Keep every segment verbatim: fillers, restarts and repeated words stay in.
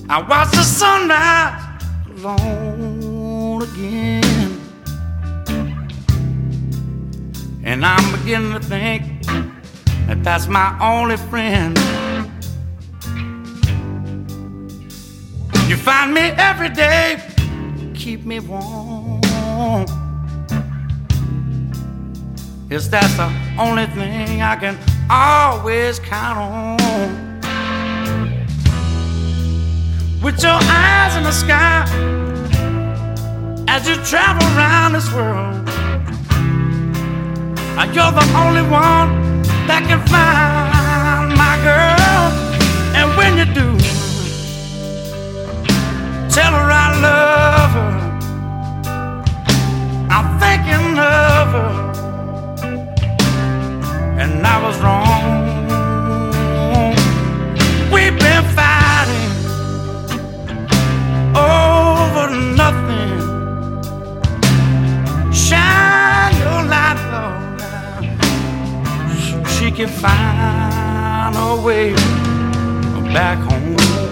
I watch the sunrise alone again, and I'm beginning to think that that's my only friend. You find me every day, keep me warm. Yes, that's the only thing I can always count on. With your eyes in the sky, as you travel around this world, you're the only one that can find my girl. And when you do, tell her I love her. I'm thinking of her, and I was wrong. We've been fighting over nothing. Shine your light, Lord, so she can find her way back home.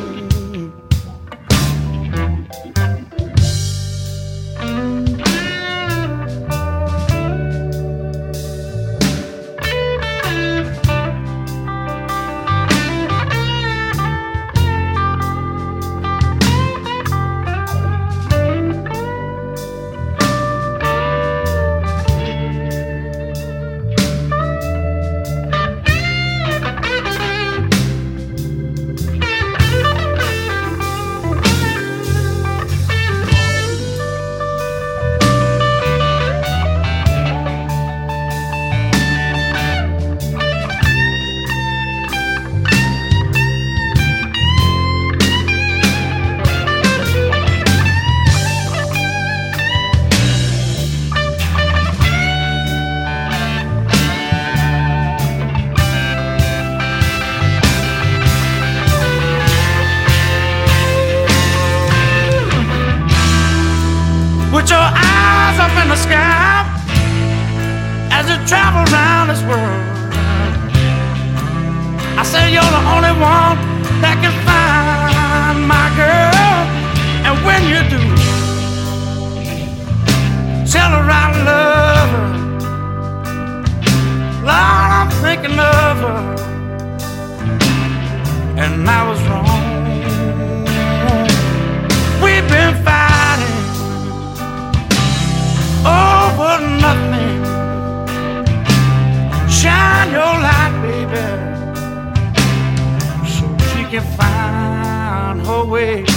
With your eyes up in the sky, as you travel around this world, I say you're the only one that can find my girl. And when you do, tell her I love her. Lord, I'm thinking of her, and I was wrong. We've been fighting over nothing. Shine your light, baby, so she can find her way